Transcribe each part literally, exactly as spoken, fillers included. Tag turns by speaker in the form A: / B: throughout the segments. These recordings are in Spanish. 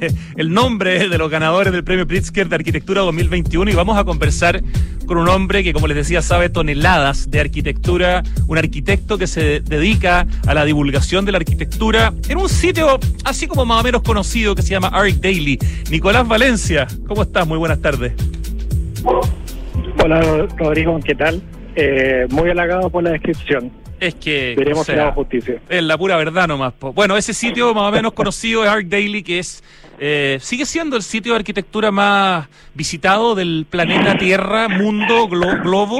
A: el nombre de los ganadores del Premio Pritzker de Arquitectura dos mil veintiuno, y vamos a conversar con un hombre que, como les decía, sabe toneladas de arquitectura, un arquitecto que se dedica a la divulgación de la arquitectura en un sitio así como más o menos conocido que se llama ArchDaily. Nicolás Valencia, ¿cómo estás? Muy buenas tardes.
B: Hola, Rodrigo, ¿qué tal? Eh, muy halagado por la descripción.
A: Es que,
B: veremos,
A: o sea,
B: si hago justicia.
A: Es la pura verdad nomás. Po. Bueno, ese sitio más o menos conocido es ArchDaily, que es eh, sigue siendo el sitio de arquitectura más visitado del planeta Tierra, mundo, glo- globo.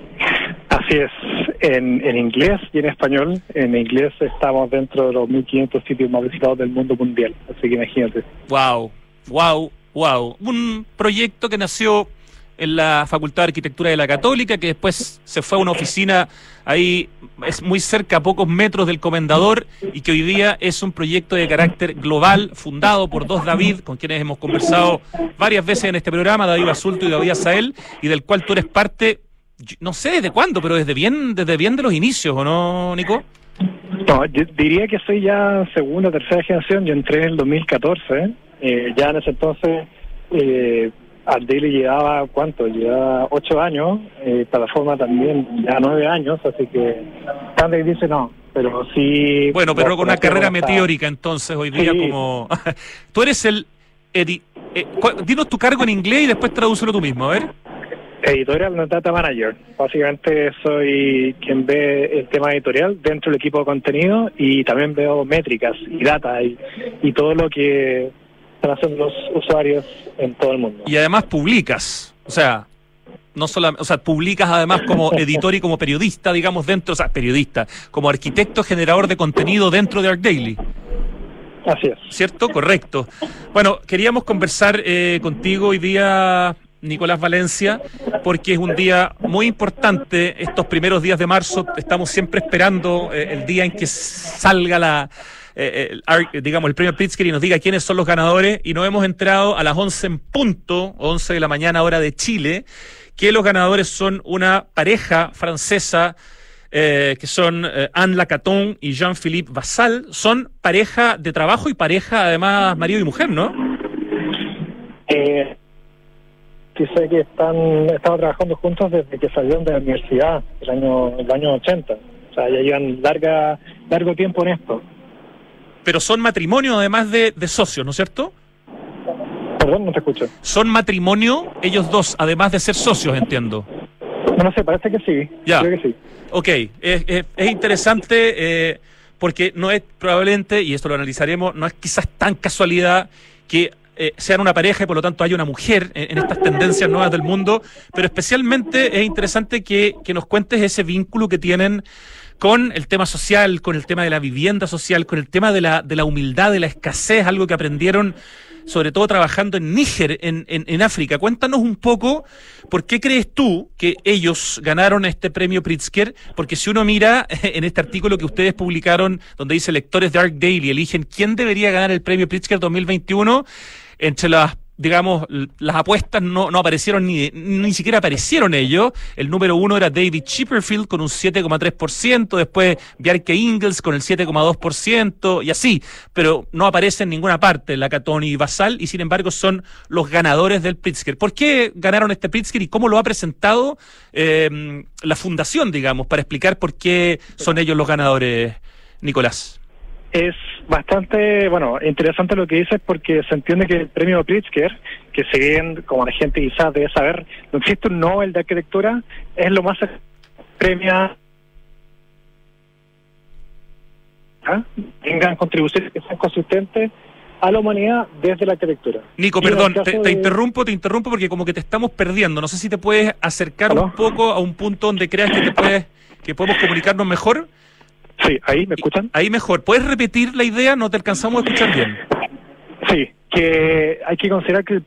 B: Así es, en, en inglés y en español. En inglés estamos dentro de los mil quinientos sitios más visitados del mundo mundial, así que imagínate.
A: Wow, wow, wow. Un proyecto que nació en la Facultad de Arquitectura de la Católica, que después se fue a una oficina ahí, es muy cerca, a pocos metros del Comendador, y que hoy día es un proyecto de carácter global, fundado por dos David, con quienes hemos conversado varias veces en este programa, David Basulto y David Azael, y del cual tú eres parte, no sé desde cuándo, pero desde bien, desde bien de los inicios, ¿o no, Nico?
B: No, yo diría que soy ya segunda o tercera generación. Yo entré en el dos mil catorce, eh, ya en ese entonces... Eh, ArchDaily llevaba, ¿cuánto? Llevaba ocho años, eh, plataforma también ya nueve años, así que Tandy dice no, pero sí...
A: Bueno, pero con una carrera
B: está...
A: meteórica entonces hoy día, sí. Como... Tú eres el... Edi... Eh, dinos tu cargo en inglés y después tradúcelo tú mismo, a ver.
B: Editorial no Data Manager. Básicamente soy quien ve el tema editorial dentro del equipo de contenido, y también veo métricas y data y, y todo lo que están haciendo los usuarios en todo el mundo.
A: Y además publicas, o sea, no solamente, o sea, publicas además como editor y como periodista, digamos, dentro, o sea, periodista, como arquitecto generador de contenido dentro de ArchDaily.
B: Así es.
A: ¿Cierto? Correcto. Bueno, queríamos conversar eh, contigo hoy día, Nicolás Valencia, porque es un día muy importante. Estos primeros días de marzo estamos siempre esperando eh, el día en que salga la... Eh, el, digamos, el premio Pritzker y nos diga quiénes son los ganadores, y nos hemos enterado a las once en punto, once de la mañana hora de Chile, que los ganadores son una pareja francesa, eh, que son eh, Anne Lacaton y Jean-Philippe Vassal. Son pareja de trabajo y pareja además marido y mujer, ¿no?
B: Eh, sí, sé que están estado trabajando juntos desde que salieron de la universidad el año el año ochenta, o sea, ya llevan larga largo tiempo en esto.
A: Pero son matrimonio además de, de socios, ¿no es cierto?
B: Perdón, no te escucho.
A: Son matrimonio ellos dos, además de ser socios, entiendo.
B: No, no sé, parece que sí.
A: Ya.
B: Creo que sí.
A: Ok, es, es, es interesante eh, porque no es probablemente, y esto lo analizaremos, no es quizás tan casualidad que eh, sean una pareja y por lo tanto haya una mujer en, en estas tendencias nuevas del mundo, pero especialmente es interesante que, que nos cuentes ese vínculo que tienen con el tema social, con el tema de la vivienda social, con el tema de la, de la humildad, de la escasez, algo que aprendieron sobre todo trabajando en Níger, en, en, en África. Cuéntanos un poco, ¿por qué crees tú que ellos ganaron este premio Pritzker? Porque si uno mira en este artículo que ustedes publicaron, donde dice lectores de ArchDaily eligen quién debería ganar el premio Pritzker dos mil veintiuno, entre las digamos, las apuestas no, no aparecieron, ni, ni siquiera aparecieron ellos. El número uno era David Chipperfield con un siete coma tres por ciento, después Bjarke Ingels con el siete coma dos por ciento, y así, pero no aparece en ninguna parte Lacaton y Vassal, y sin embargo son los ganadores del Pritzker. ¿Por qué ganaron este Pritzker y cómo lo ha presentado eh, la fundación, digamos, para explicar por qué son ellos los ganadores, Nicolás?
B: Es bastante, bueno, interesante lo que dices, porque se entiende que el premio Pritzker, que si bien, como la gente quizás debe saber, no existe un Nobel de arquitectura, es lo más premia, ¿ah? tengan contribuciones que sean consistentes a la humanidad desde la arquitectura.
A: Nico,
B: y
A: perdón, te, te
B: de...
A: interrumpo, te interrumpo porque como que te estamos perdiendo. No sé si te puedes acercar ¿Aló? un poco a un punto donde creas que te puedes, que podemos comunicarnos mejor.
B: Sí, ahí, ¿me escuchan?
A: Ahí mejor. ¿Puedes repetir la idea? No te alcanzamos a escuchar bien.
B: Sí, que hay que considerar que el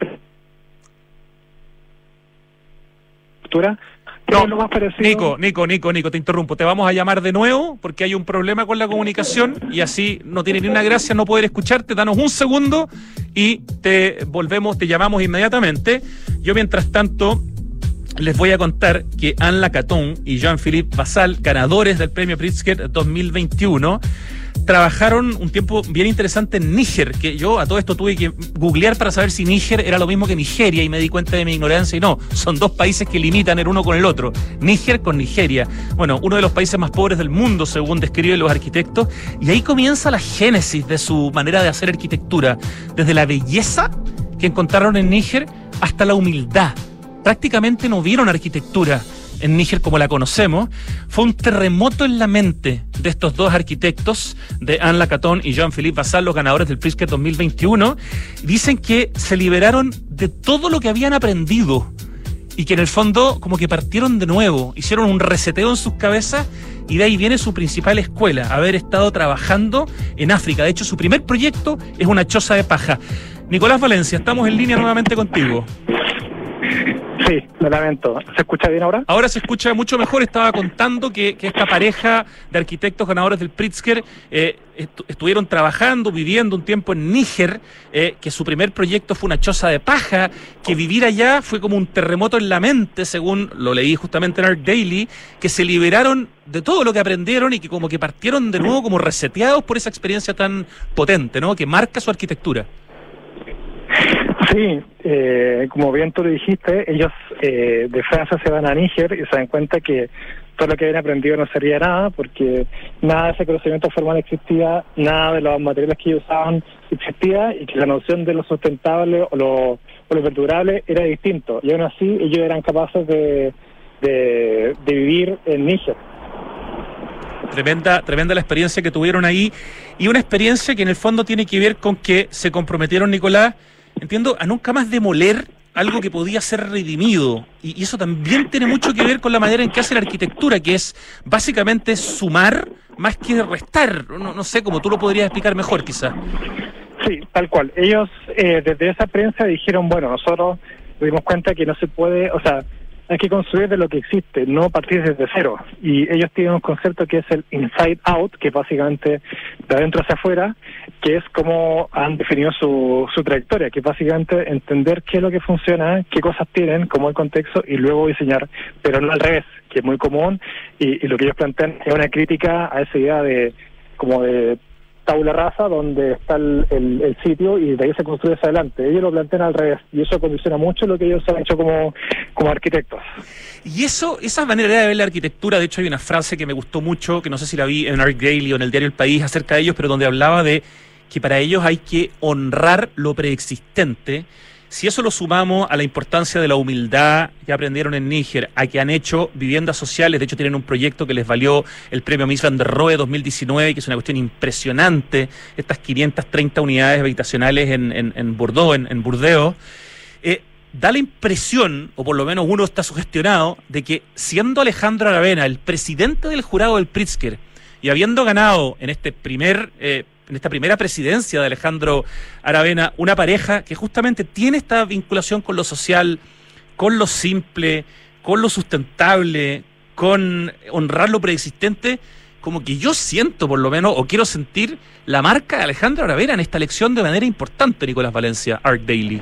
A: no, es lo más parecido. Nico, Nico, Nico, Nico, te interrumpo. Te vamos a llamar de nuevo porque hay un problema con la comunicación y así no tiene ni una gracia no poder escucharte. Danos un segundo y te volvemos, te llamamos inmediatamente. Yo, mientras tanto, les voy a contar que Anne Lacaton y Jean-Philippe Vassal, ganadores del premio Pritzker dos mil veintiuno, trabajaron un tiempo bien interesante en Níger, que yo a todo esto tuve que googlear para saber si Níger era lo mismo que Nigeria y me di cuenta de mi ignorancia y no, son dos países que limitan el uno con el otro, Níger con Nigeria. Bueno, uno de los países más pobres del mundo según describen los arquitectos, y ahí comienza la génesis de su manera de hacer arquitectura, desde la belleza que encontraron en Níger hasta la humildad. Prácticamente no vieron arquitectura en Níger como la conocemos. Fue un terremoto en la mente de estos dos arquitectos, de Anne Lacaton y Jean-Philippe Vassal, los ganadores del Pritzker dos mil veintiuno. Dicen que se liberaron de todo lo que habían aprendido y que en el fondo como que partieron de nuevo, hicieron un reseteo en sus cabezas, y de ahí viene su principal escuela, haber estado trabajando en África. De hecho, su primer proyecto es una choza de paja. Nicolás Valencia, estamos en línea nuevamente contigo.
B: Sí, lo lamento. ¿Se escucha bien ahora?
A: Ahora se escucha mucho mejor. Estaba contando que, que esta pareja de arquitectos ganadores del Pritzker eh, estu- estuvieron trabajando, viviendo un tiempo en Níger, eh, que su primer proyecto fue una choza de paja, que vivir allá fue como un terremoto en la mente, según lo leí justamente en Art Daily, que se liberaron de todo lo que aprendieron y que como que partieron de nuevo como reseteados por esa experiencia tan potente, ¿no?, que marca su arquitectura.
B: Sí, eh, como bien tú lo dijiste, ellos eh, de Francia se van a Níger y se dan cuenta que todo lo que habían aprendido no servía nada, porque nada de ese conocimiento formal existía, nada de los materiales que ellos usaban existía, y que la noción de lo sustentable o lo, o lo perdurable era distinto. Y aún así ellos eran capaces de, de, de vivir en Níger.
A: Tremenda, tremenda la experiencia que tuvieron ahí, y una experiencia que en el fondo tiene que ver con que se comprometieron, Nicolás, entiendo, a nunca más demoler algo que podía ser redimido, y, y eso también tiene mucho que ver con la manera en que hace la arquitectura, que es básicamente sumar más que restar. No, no sé cómo tú lo podrías explicar mejor, quizás.
B: Sí, tal cual. Ellos eh, desde esa experiencia dijeron, bueno, nosotros nos dimos cuenta que no se puede, o sea, hay que construir de lo que existe, no partir desde cero. Y ellos tienen un concepto que es el inside out, que básicamente de adentro hacia afuera, que es como han definido su, su trayectoria, que es básicamente entender qué es lo que funciona, qué cosas tienen, como el contexto, y luego diseñar, pero no al revés, que es muy común, y, y lo que ellos plantean es una crítica a esa idea de como de tabula rasa, donde está el, el, el sitio y de ahí se construye hacia adelante. Ellos lo plantean al revés, y eso condiciona mucho lo que ellos han hecho como, como arquitectos.
A: Y eso, esa manera de ver la arquitectura, de hecho hay una frase que me gustó mucho, que no sé si la vi en Art Daily o en el diario El País acerca de ellos, pero donde hablaba de que para ellos hay que honrar lo preexistente. Si eso lo sumamos a la importancia de la humildad que aprendieron en Níger, a que han hecho viviendas sociales, de hecho tienen un proyecto que les valió el premio Mies van der Rohe dos mil diecinueve, que es una cuestión impresionante, estas quinientas treinta unidades habitacionales en, en, en Bordeaux, en, en Burdeos, eh, da la impresión, o por lo menos uno está sugestionado, de que siendo Alejandro Aravena el presidente del jurado del Pritzker y habiendo ganado en este primer... Eh, en esta primera presidencia de Alejandro Aravena, una pareja que justamente tiene esta vinculación con lo social, con lo simple, con lo sustentable, con honrar lo preexistente, como que yo siento por lo menos, o quiero sentir, la marca de Alejandro Aravena en esta elección de manera importante, Nicolás Valencia, Art Daily.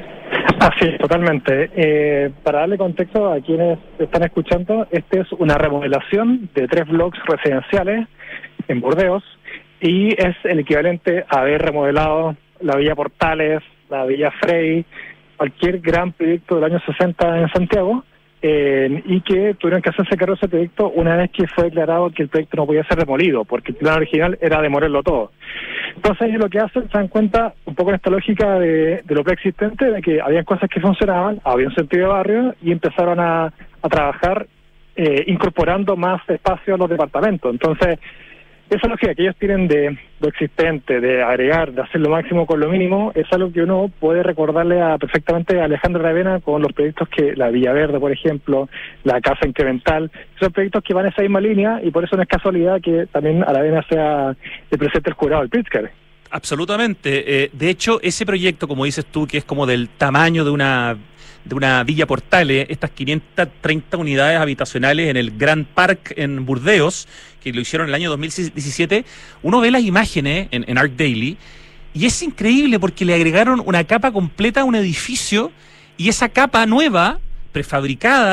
B: Así es, totalmente. Eh, para darle contexto a quienes están escuchando, esta es una remodelación de tres bloques residenciales en Burdeos, y es el equivalente a haber remodelado la Villa Portales, la Villa Frey, cualquier gran proyecto del año sesenta en Santiago, eh, y que tuvieron que hacerse cargo de ese proyecto una vez que fue declarado que el proyecto no podía ser demolido, porque el plan original era demolerlo todo. Entonces ellos lo que hacen, se dan cuenta, un poco en esta lógica de, de lo preexistente, de que había cosas que funcionaban, había un sentido de barrio, y empezaron a, a trabajar eh, incorporando más espacio a los departamentos. Entonces, esa lógica que ellos tienen de lo existente, de agregar, de hacer lo máximo con lo mínimo, es algo que uno puede recordarle a, perfectamente a Alejandro Aravena con los proyectos que, la Villa Verde, por ejemplo, la Casa Incremental, son proyectos que van en esa misma línea, y por eso no es casualidad que también Aravena sea el presidente del jurado del Pritzker.
A: Absolutamente. Eh, de hecho, ese proyecto, como dices tú, que es como del tamaño de una de una Villa Portales, estas quinientas treinta unidades habitacionales en el Grand Park en Burdeos, que lo hicieron en el año dos mil diecisiete, uno ve las imágenes en, en Art Daily, y es increíble porque le agregaron una capa completa a un edificio, y esa capa nueva, prefabricada,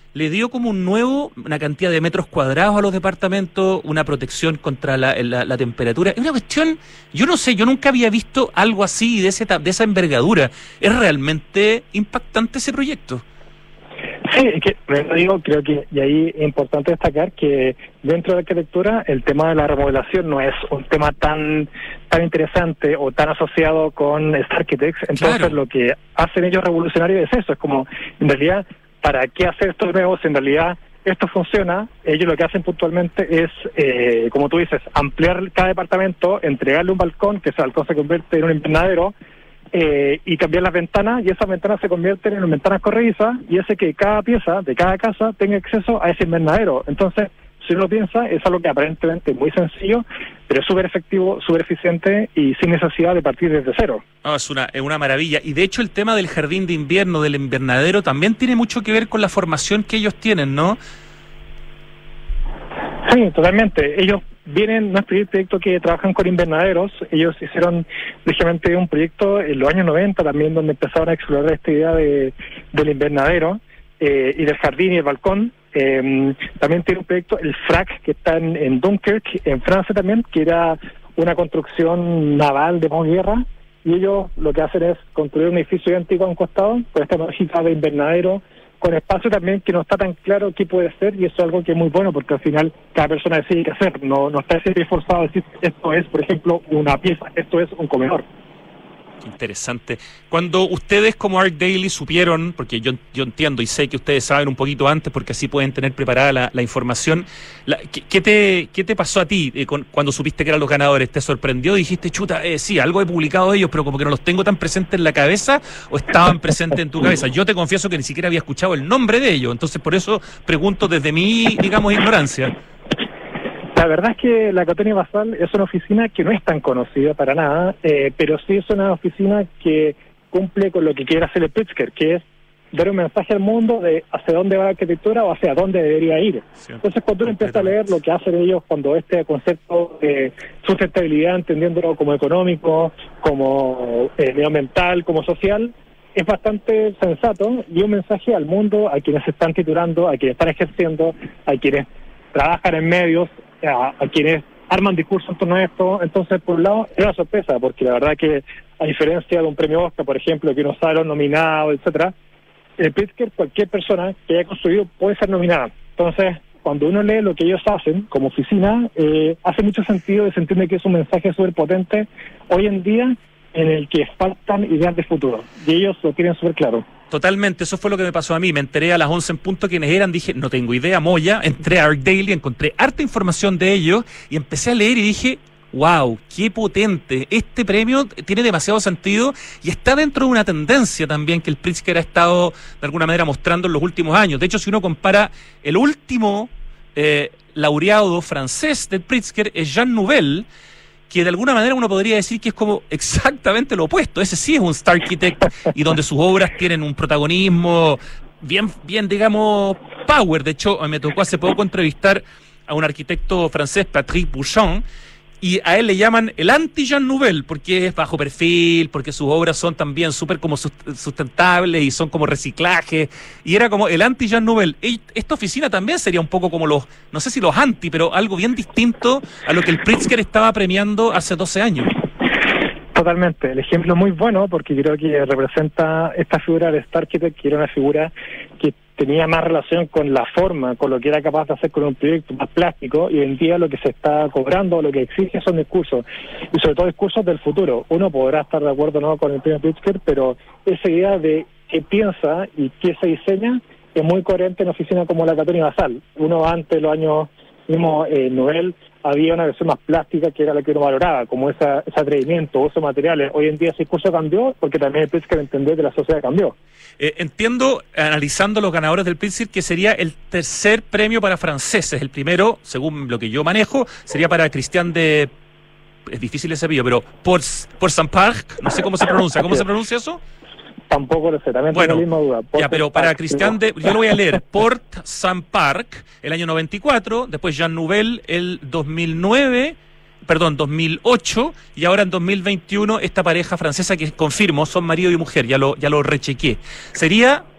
A: le dio como un nuevo, una cantidad de metros cuadrados a los departamentos, una protección contra la, la, la temperatura. Es una cuestión, yo no sé, yo nunca había visto algo así de, ese, de esa envergadura. Es realmente impactante ese proyecto.
B: Sí, es que, digo, creo que, y ahí es importante destacar que dentro de la arquitectura el tema de la remodelación no es un tema tan tan interesante o tan asociado con Starkitects. Entonces, claro, lo que hacen ellos revolucionario es eso, es como, en realidad, ¿para qué hacer estos nuevos? En realidad, esto funciona. Ellos lo que hacen puntualmente es, eh, como tú dices, ampliar cada departamento, entregarle un balcón, que ese balcón se convierte en un invernadero, Eh, y cambiar las ventanas, y esas ventanas se convierten en ventanas corredizas, y hace que cada pieza de cada casa tenga acceso a ese invernadero. Entonces, si uno lo piensa, es algo que aparentemente es muy sencillo, pero es súper efectivo, súper eficiente y sin necesidad de partir desde cero.
A: No, es una, es una maravilla. Y de hecho el tema del jardín de invierno, del invernadero, también tiene mucho que ver con la formación que ellos tienen, ¿no?
B: Sí, totalmente. Ellos vienen, no es un proyecto que trabajan con invernaderos. Ellos hicieron precisamente un proyecto en los años noventa también, donde empezaron a explorar esta idea de del invernadero eh, y del jardín y el balcón. Eh, también tiene un proyecto, el FRAC, que está en, en Dunkirk, en Francia también, que era una construcción naval de posguerra, y ellos lo que hacen es construir un edificio idéntico a un costado, con esta lógica de invernadero, con espacio también que no está tan claro qué puede ser, y eso es algo que es muy bueno, porque al final cada persona decide qué hacer, no, no está siempre forzado a decir esto es, por ejemplo, una pieza, esto es un comedor.
A: Interesante. Cuando ustedes como ArcDaily supieron, porque yo, yo entiendo y sé que ustedes saben un poquito antes porque así pueden tener preparada la, la información, la, ¿qué, qué, te, ¿qué te pasó a ti eh, con, cuando supiste que eran los ganadores? ¿Te sorprendió? ¿Dijiste, chuta, eh, sí, algo he publicado de ellos, pero como que no los tengo tan presentes en la cabeza, o estaban presentes en tu cabeza? Yo te confieso que ni siquiera había escuchado el nombre de ellos, entonces por eso pregunto desde mi, digamos, ignorancia.
B: La verdad es que la Catonía Basal es una oficina que no es tan conocida para nada, eh, pero sí es una oficina que cumple con lo que quiere hacer el Pritzker, que es dar un mensaje al mundo de hacia dónde va la arquitectura o hacia dónde debería ir. Sí, entonces, cuando uno empieza a leer lo que hacen ellos, cuando este concepto de sustentabilidad, entendiéndolo como económico, como eh, medioambiental, como social, es bastante sensato y un mensaje al mundo, a quienes se están titulando, a quienes están ejerciendo, a quienes trabajan en medios, a, a quienes arman discursos en torno a esto. Entonces, por un lado, es una sorpresa, porque la verdad que, a diferencia de un premio Oscar, por ejemplo, que uno sabe los nominados, etcétera, el Pritzker, cualquier persona que haya construido puede ser nominada. Entonces, cuando uno lee lo que ellos hacen como oficina, eh, hace mucho sentido y se entiende que es un mensaje súper potente hoy en día en el que faltan ideas de futuro. Y ellos lo tienen súper claro.
A: Totalmente, eso fue lo que me pasó a mí. Me enteré a las once en punto quiénes eran, dije, no tengo idea, Moya. Entré a ArcDaily, encontré harta información de ellos y empecé a leer y dije, wow, qué potente. Este premio tiene demasiado sentido y está dentro de una tendencia también que el Pritzker ha estado de alguna manera mostrando en los últimos años. De hecho, si uno compara el último eh, laureado francés del Pritzker, es Jean Nouvel, que de alguna manera uno podría decir que es como exactamente lo opuesto. Ese sí es un Starkitect y donde sus obras tienen un protagonismo bien, bien digamos, power. De hecho, me tocó hace poco entrevistar a un arquitecto francés, Patrick Bouchon, y a él le llaman el anti-Jean Nouvel, porque es bajo perfil, porque sus obras son también súper como sustentables y son como reciclaje, y era como el anti-Jean Nouvel. Esta oficina también sería un poco como los, no sé si los anti, pero algo bien distinto a lo que el Pritzker estaba premiando hace doce años.
B: Totalmente, el ejemplo es muy bueno porque creo que representa esta figura de Starkitect, que era una figura que tenía más relación con la forma, con lo que era capaz de hacer con un proyecto más plástico, y hoy en día lo que se está cobrando, lo que exige son discursos, y sobre todo discursos del futuro. Uno podrá estar de acuerdo no con el premio Pritzker, pero esa idea de qué piensa y qué se diseña es muy coherente en una oficina como la Catonía Basal. Uno antes de los años mismo eh, Nouvel había una versión más plástica que era la que uno valoraba, como esa, ese atrevimiento, uso de materiales. Hoy en día ese discurso cambió porque también el Pritzker entendió que la sociedad cambió.
A: Eh, entiendo, analizando los ganadores del Pritzker, que sería el tercer premio para franceses. El primero, según lo que yo manejo, sería para Christian de... Es difícil ese apellido, pero por, por Saint-Parc, no sé cómo se pronuncia. ¿Cómo se pronuncia eso?
B: Tampoco lo sé, también
A: bueno,
B: tengo la misma duda. Port
A: ya, pero para Christian de, yo lo voy a leer, Port Saint-Parc, el año noventa y cuatro, después Jean Nouvel, el dos mil nueve, perdón, dos mil ocho, y ahora en dos mil veintiuno esta pareja francesa que confirmo son marido y mujer, ya lo, ya lo rechequé. Sería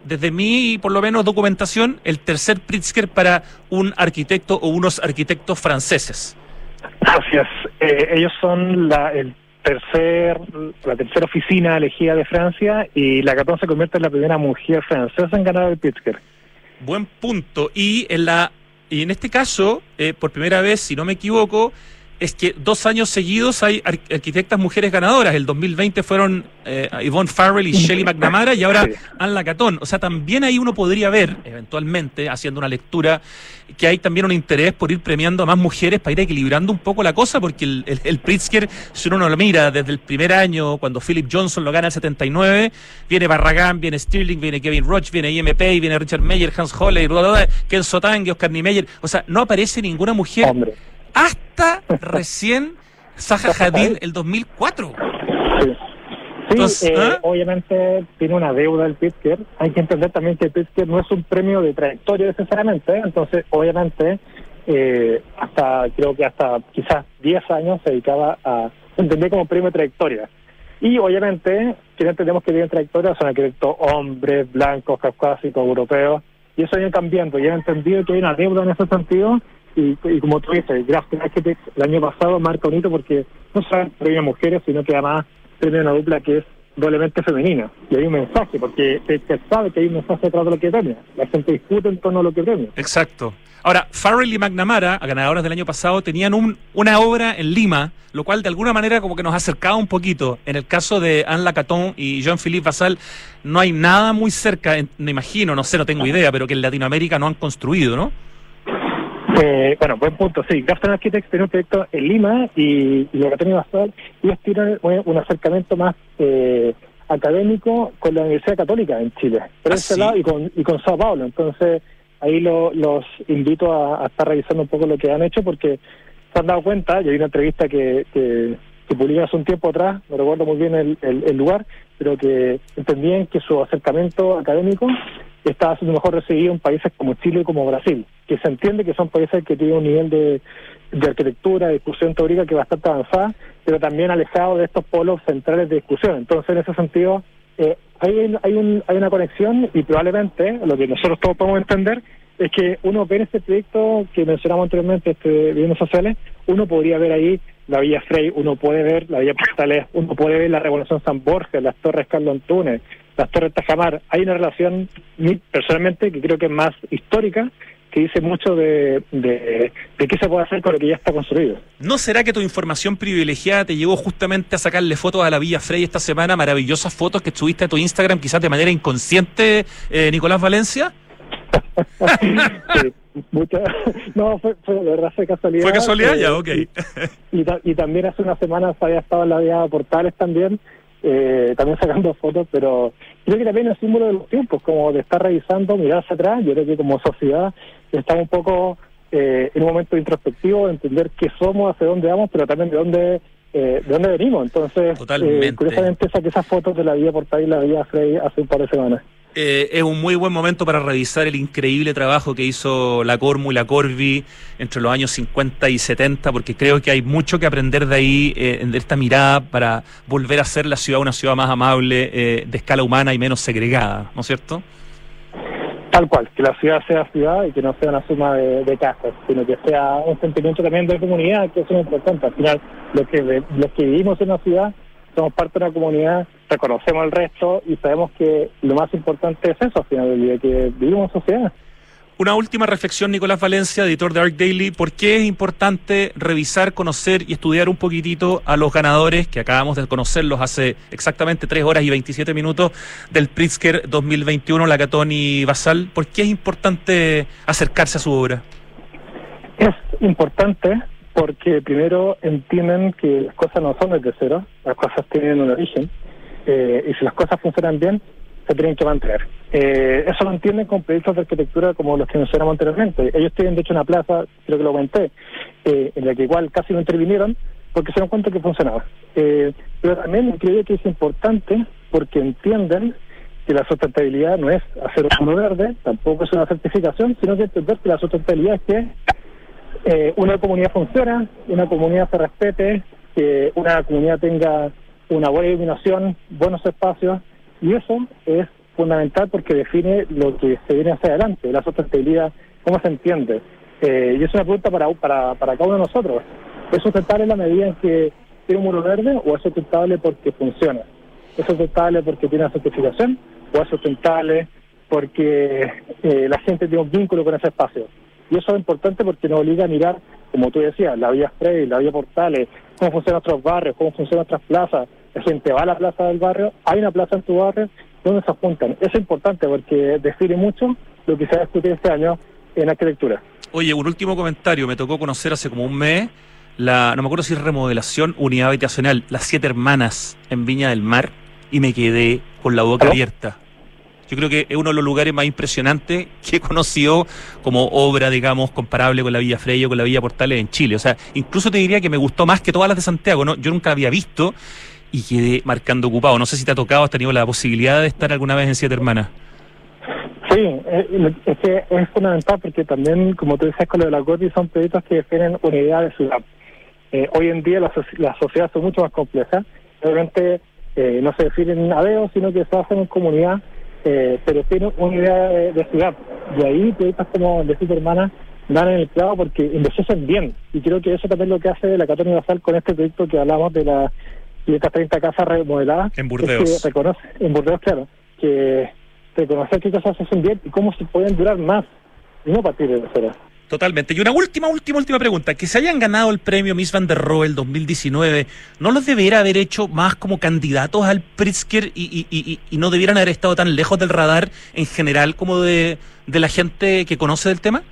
A: desde mi, por lo menos, documentación, el tercer Pritzker para un arquitecto o unos arquitectos franceses.
B: Así es. Eh, ellos son la, el tercer, la tercera oficina elegida de Francia y la Catón se convierte en la primera mujer francesa en ganar el Pritzker.
A: Buen punto. Y en la y en este caso, eh, por primera vez, si no me equivoco, es que dos años seguidos hay ar- arquitectas mujeres ganadoras. El dos mil veinte fueron eh, Yvonne Farrell y Shelley McNamara y ahora
B: Sí.
A: Anne Lacatón. O sea, también ahí uno podría ver, eventualmente, haciendo una lectura, que hay también un interés por ir premiando a más mujeres para ir equilibrando un poco la cosa, porque el, el, el Pritzker, si uno lo mira desde el primer año, cuando Philip Johnson lo gana el setenta y nueve, viene Barragán, viene Stirling, viene Kevin Roach, viene I M P, viene Richard Meyer, Hans Holley, Ken Sotange, Oscar Niemeyer. O sea, no aparece ninguna mujer
B: Hombre.
A: hasta recién Zaha Hadid el dos mil cuatro.
B: Sí, sí
A: Entonces,
B: eh,
A: ¿ah?
B: obviamente tiene una deuda el Pritzker. Hay que entender también que el Pritzker no es un premio de trayectoria necesariamente, entonces obviamente eh, hasta creo que hasta quizás diez años se dedicaba a entender como premio de trayectoria. Y obviamente, que entendemos que tienen trayectoria son arquitectos hombres, blancos, caucásicos, europeos, y eso ha ido cambiando, y han entendido que hay una deuda en ese sentido. Y, y como tú dices, Grafton Architects el año pasado marca un hito porque no solo premia mujeres, sino que además premia una dupla que es doblemente femenina. Y hay un mensaje, porque se, se sabe que hay un mensaje detrás de lo que premia. La gente discute en torno a lo que premia.
A: Exacto. Ahora, Farrell y McNamara, ganadoras del año pasado, tenían un, una obra en Lima, lo cual de alguna manera como que nos acercaba un poquito. En el caso de Anne Lacatón y Jean-Philippe Vassal, no hay nada muy cerca, en- me imagino, no sé, no tengo idea, pero que en Latinoamérica no han construido, ¿no?
B: Eh, bueno, buen punto, sí. Grafton Architects tiene un proyecto en Lima y, y lo que ha tenido Basal, ellos tienen un, un acercamiento más eh, académico con la Universidad Católica en Chile, por
A: ¿Ah,
B: ese
A: sí?
B: lado, y con, y con Sao Paulo. Entonces, ahí lo, los invito a, a estar revisando un poco lo que han hecho porque se han dado cuenta, y hay una entrevista que, que, que publicaron hace un tiempo atrás, no recuerdo muy bien el, el, el lugar, pero que entendían que su acercamiento académico está siendo mejor recibido en países como Chile y como Brasil, que se entiende que son países que tienen un nivel de, de arquitectura, de discusión teórica que es bastante avanzada, pero también alejado de estos polos centrales de discusión. Entonces, en ese sentido, eh, hay, hay, un, hay una conexión y probablemente lo que nosotros todos podemos entender es que uno ve en este proyecto que mencionamos anteriormente, este Bienes Sociales, uno podría ver ahí la Villa Frey, uno puede ver la Villa Portales, uno puede ver la Revolución San Borges, las Torres Carlos Antunes, las Torres Tajamar. Hay una relación, mi- personalmente, que creo que es más histórica, que dice mucho de, de, de qué se puede hacer con lo que ya está construido.
A: ¿No será que tu información privilegiada te llevó justamente a sacarle fotos a la Villa Frey esta semana? Maravillosas fotos que subiste a tu Instagram, quizás de manera inconsciente, eh, Nicolás Valencia.
B: Sí, mucha, no, fue, fue de verdad fue casualidad.
A: ¿Fue casualidad?
B: eh,
A: Ya, ok.
B: Y, y, ta- y también hace unas semanas había estado en la Vía Portales también, eh, también sacando fotos, pero creo que también es un símbolo de los tiempos, como de estar revisando, mirar hacia atrás. Yo creo que como sociedad estamos un poco eh, en un momento introspectivo, de entender qué somos, hacia dónde vamos, pero también de dónde eh, de dónde venimos. Entonces,
A: Totalmente.
B: eh, curiosamente saqué esas fotos de la Vía Portales y la Vía Frey hace un par de semanas.
A: Eh, es un muy buen momento para revisar el increíble trabajo que hizo la Cormu y la Corvi entre los años cincuenta y setenta, porque creo que hay mucho que aprender de ahí, eh, de esta mirada para volver a ser la ciudad una ciudad más amable, eh, de escala humana y menos segregada, ¿no es cierto?
B: Tal cual, que la ciudad sea ciudad y que no sea una suma de, de casas, sino que sea un sentimiento también de comunidad, que eso es importante. Al final, los que, los que vivimos en una ciudad somos parte de una comunidad, reconocemos el resto y sabemos que lo más importante es eso al final del día, que vivimos en sociedad.
A: Una última reflexión, Nicolás Valencia, editor de Arc Daily. ¿Por qué es importante revisar, conocer y estudiar un poquitito a los ganadores, que acabamos de conocerlos hace exactamente tres horas y veintisiete minutos, del Pritzker dos mil veintiuno, Lacatón y Vassal? ¿Por qué es importante acercarse a su obra?
B: Es importante porque primero entienden que las cosas no son desde cero, las cosas tienen un origen, eh, y si las cosas funcionan bien, se tienen que mantener. Eh, eso lo entienden con proyectos de arquitectura como los que mencionamos anteriormente. Ellos tienen, de hecho, una plaza, creo que lo comenté, eh, en la que igual casi no intervinieron porque se dieron cuenta que funcionaba. Eh, pero también creo que es importante porque entienden que la sustentabilidad no es hacer un muro verde, tampoco es una certificación, sino que entender que la sustentabilidad es que eh, una comunidad funciona, una comunidad se respete, que una comunidad tenga una buena iluminación, buenos espacios, y eso es fundamental porque define lo que se viene hacia adelante, la sustentabilidad, cómo se entiende. Eh, y es una pregunta para, para, para cada uno de nosotros. ¿Es sustentable en la medida en que tiene un muro verde o es sustentable porque funciona? ¿Es sustentable porque tiene una certificación o es sustentable porque eh, la gente tiene un vínculo con ese espacio? Y eso es importante porque nos obliga a mirar, como tú decías, la vía Frey, la vía Portales, cómo funcionan nuestros barrios, cómo funcionan nuestras plazas. La gente va a la plaza del barrio, hay una plaza en tu barrio, ¿dónde se juntan? Eso es importante porque define mucho lo que se va a discutir este año en arquitectura.
A: Oye, un último comentario. Me tocó conocer hace como un mes la, no me acuerdo si es remodelación, unidad habitacional, Las Siete Hermanas en Viña del Mar, y me quedé con la boca
B: ¿Aló?
A: abierta. Yo creo que es uno de los lugares más impresionantes que he conocido como obra, digamos, comparable con la Villa Frey o con la Villa Portales en Chile. O sea, incluso te diría que me gustó más que todas las de Santiago, ¿no? Yo nunca había visto y quedé marcando ocupado. No sé si te ha tocado, has tenido la posibilidad de estar alguna vez en Siete Hermanas.
B: Sí, eh, es que es fundamental porque también, como tú decías con lo de la Corte, son proyectos que definen una idea de ciudad. Eh, hoy en día las la sociedades son mucho más complejas. Obviamente eh, no se definen a dedo, sino que se hacen en comunidad, eh, pero tienen una idea de, de ciudad. Y ahí proyectos como el de Siete Hermanas dan en el clavo porque envejecen bien. Y creo que eso también es lo que hace la Católica Universal con este proyecto que hablamos de las treinta casas remodeladas.
A: En Burdeos.
B: Es que reconoce, en Burdeos, claro, que reconocer qué cosas se hacen bien y cómo se pueden durar más, y no partir de cero.
A: Totalmente. Y una última, última, última pregunta. Que se hayan ganado el premio Miss Van der Rohe el dos mil diecinueve, ¿no los debiera haber hecho más como candidatos al Pritzker y, y, y, y no debieran haber estado tan lejos del radar en general como de, de la gente que conoce del tema?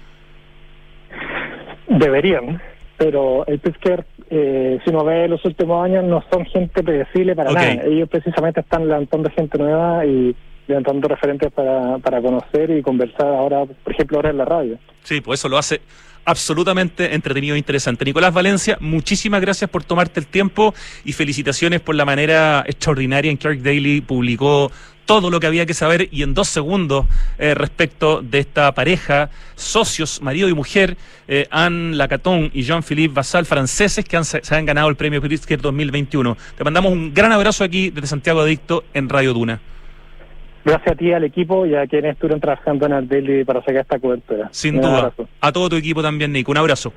B: Deberían, pero el Pritzker, eh, si uno ve los últimos años, no son gente predecible para
A: Okay.
B: nada. Ellos precisamente están levantando gente nueva y levantando referentes para, para conocer y conversar ahora, por ejemplo, ahora en la radio.
A: Sí, pues eso lo hace absolutamente entretenido e interesante. Nicolás Valencia, muchísimas gracias por tomarte el tiempo y felicitaciones por la manera extraordinaria en que Arc Daily publicó todo lo que había que saber y en dos segundos eh, respecto de esta pareja, socios, marido y mujer, eh, Anne Lacaton y Jean-Philippe Vassal, franceses que han, se han ganado el premio Pritzker dos mil veintiuno. Te mandamos un gran abrazo aquí desde Santiago Adicto en Radio Duna.
B: Gracias a ti, al equipo y a quienes estuvieron trabajando en el Daily para sacar esta cobertura.
A: Sin
B: Un
A: duda.
B: abrazo.
A: A todo tu equipo también, Nico. Un abrazo.